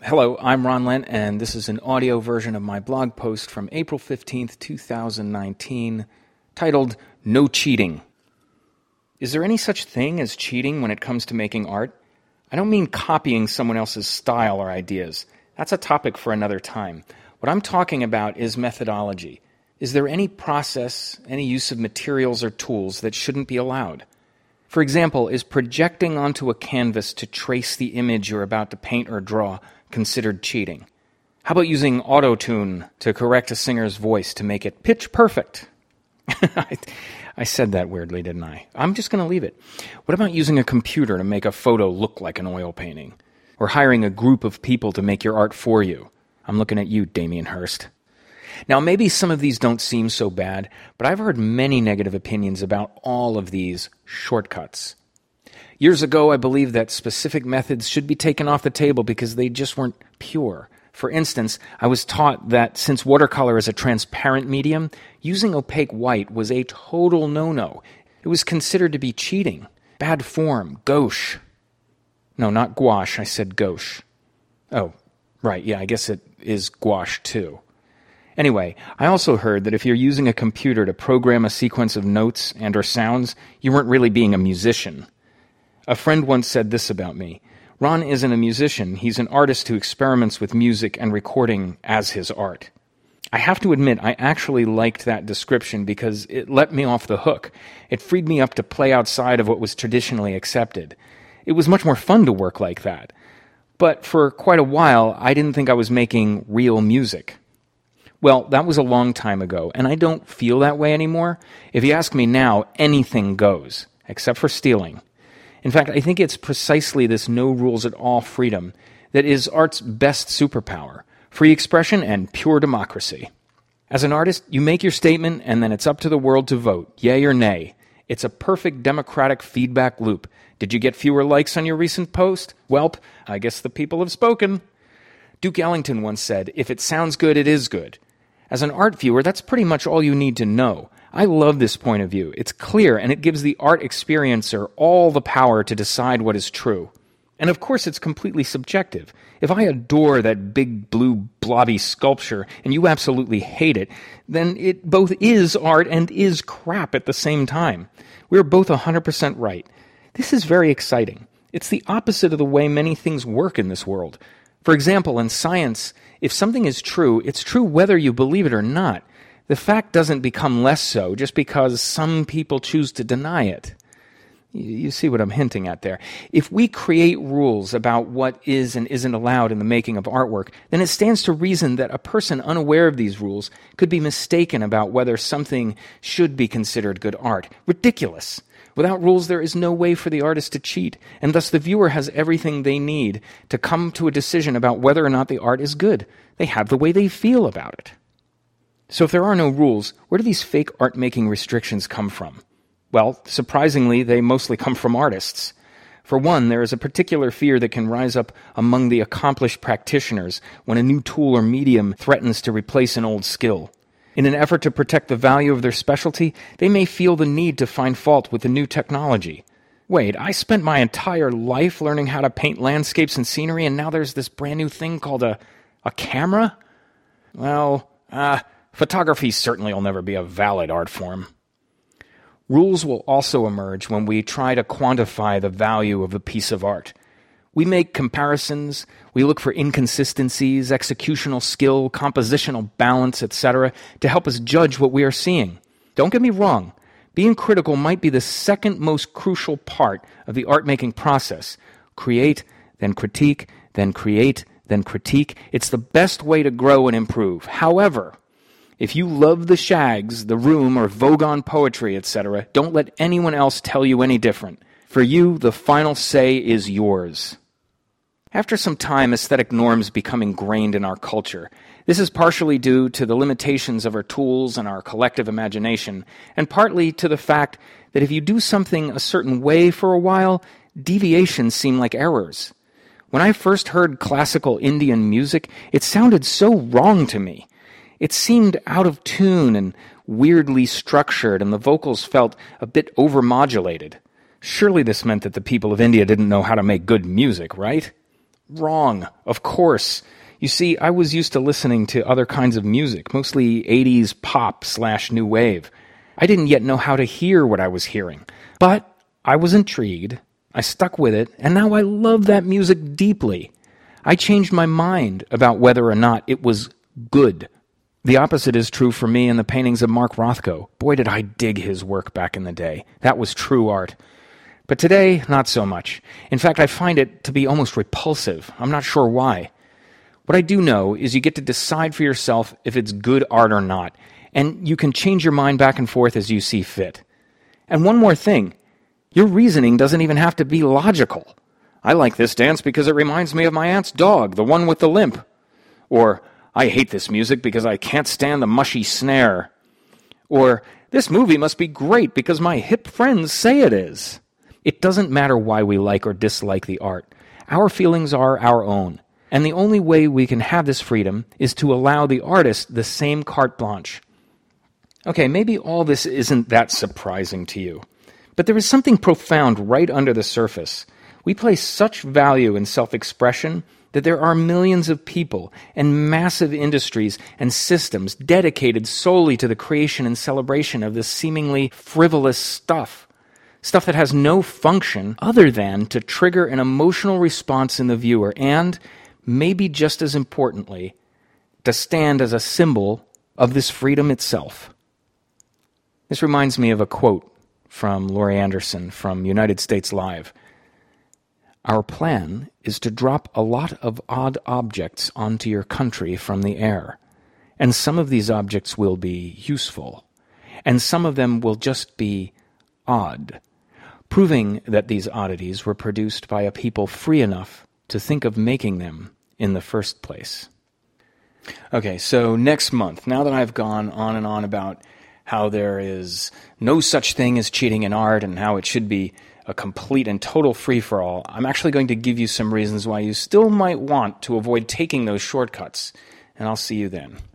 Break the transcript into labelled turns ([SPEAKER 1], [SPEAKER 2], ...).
[SPEAKER 1] Hello, I'm Ron Lent, and this is an audio version of my blog post from April 15th, 2019, titled, No Cheating. Is there any such thing as cheating when it comes to making art? I don't mean copying someone else's style or ideas. That's a topic for another time. What I'm talking about is methodology. Is there any process, any use of materials or tools that shouldn't be allowed? For example, is projecting onto a canvas to trace the image you're about to paint or draw considered cheating? How about using auto-tune to correct a singer's voice to make it pitch perfect? I said that weirdly, didn't I? I'm just going to leave it. What about using a computer to make a photo look like an oil painting? Or hiring a group of people to make your art for you? I'm looking at you, Damien Hirst. Now, maybe some of these don't seem so bad, but I've heard many negative opinions about all of these shortcuts. Years ago, I believed that specific methods should be taken off the table because they just weren't pure. For instance, I was taught that since watercolor is a transparent medium, using opaque white was a total no-no. It was considered to be cheating, bad form, gauche. No, not gouache, I said gauche. Oh, right, yeah, I guess it is gouache too. Anyway, I also heard that if you're using a computer to program a sequence of notes and or sounds, you weren't really being a musician. A friend once said this about me. Ron isn't a musician, he's an artist who experiments with music and recording as his art. I have to admit, I actually liked that description because it let me off the hook. It freed me up to play outside of what was traditionally accepted. It was much more fun to work like that. But for quite a while, I didn't think I was making real music. Well, that was a long time ago, and I don't feel that way anymore. If you ask me now, anything goes, except for stealing. In fact, I think it's precisely this no-rules-at-all freedom that is art's best superpower, free expression and pure democracy. As an artist, you make your statement, and then it's up to the world to vote, yay or nay. It's a perfect democratic feedback loop. Did you get fewer likes on your recent post? Welp, I guess the people have spoken. Duke Ellington once said, if it sounds good, it is good. As an art viewer, that's pretty much all you need to know. I love this point of view. It's clear, and it gives the art experiencer all the power to decide what is true. And of course, it's completely subjective. If I adore that big blue blobby sculpture, and you absolutely hate it, then it both is art and is crap at the same time. We're both 100% right. This is very exciting. It's the opposite of the way many things work in this world. For example, in science, if something is true, it's true whether you believe it or not. The fact doesn't become less so just because some people choose to deny it. You see what I'm hinting at there. If we create rules about what is and isn't allowed in the making of artwork, then it stands to reason that a person unaware of these rules could be mistaken about whether something should be considered good art. Ridiculous. Without rules, there is no way for the artist to cheat, and thus the viewer has everything they need to come to a decision about whether or not the art is good. They have the way they feel about it. So if there are no rules, where do these fake art-making restrictions come from? Well, surprisingly, they mostly come from artists. For one, there is a particular fear that can rise up among the accomplished practitioners when a new tool or medium threatens to replace an old skill. In an effort to protect the value of their specialty, they may feel the need to find fault with the new technology. Wait, I spent my entire life learning how to paint landscapes and scenery, and now there's this brand new thing called a camera? Well, photography certainly will never be a valid art form. Rules will also emerge when we try to quantify the value of a piece of art. We make comparisons, we look for inconsistencies, executional skill, compositional balance, etc., to help us judge what we are seeing. Don't get me wrong, being critical might be the second most crucial part of the art-making process. Create, then critique, then create, then critique. It's the best way to grow and improve. However, if you love the Shags, The Room, or Vogon poetry, etc., don't let anyone else tell you any different. For you, the final say is yours. After some time, aesthetic norms become ingrained in our culture. This is partially due to the limitations of our tools and our collective imagination, and partly to the fact that if you do something a certain way for a while, deviations seem like errors. When I first heard classical Indian music, it sounded so wrong to me. It seemed out of tune and weirdly structured, and the vocals felt a bit overmodulated. Surely this meant that the people of India didn't know how to make good music, right? Wrong, of course. You see, I was used to listening to other kinds of music, mostly 80s pop/new wave. I didn't yet know how to hear what I was hearing. But I was intrigued, I stuck with it, and now I love that music deeply. I changed my mind about whether or not it was good. The opposite is true for me in the paintings of Mark Rothko. Boy, did I dig his work back in the day. That was true art. But today, not so much. In fact, I find it to be almost repulsive. I'm not sure why. What I do know is you get to decide for yourself if it's good art or not, and you can change your mind back and forth as you see fit. And one more thing, your reasoning doesn't even have to be logical. I like this dance because it reminds me of my aunt's dog, the one with the limp. Or, I hate this music because I can't stand the mushy snare. Or, this movie must be great because my hip friends say it is. It doesn't matter why we like or dislike the art. Our feelings are our own. And the only way we can have this freedom is to allow the artist the same carte blanche. Okay, maybe all this isn't that surprising to you. But there is something profound right under the surface. We place such value in self-expression that there are millions of people and massive industries and systems dedicated solely to the creation and celebration of this seemingly frivolous stuff. Stuff that has no function other than to trigger an emotional response in the viewer and, maybe just as importantly, to stand as a symbol of this freedom itself. This reminds me of a quote from Laurie Anderson from United States Live. Our plan is to drop a lot of odd objects onto your country from the air, and some of these objects will be useful, and some of them will just be odd, proving that these oddities were produced by a people free enough to think of making them in the first place. Okay, so next month, now that I've gone on and on about how there is no such thing as cheating in art and how it should be a complete and total free-for-all, I'm actually going to give you some reasons why you still might want to avoid taking those shortcuts, and I'll see you then.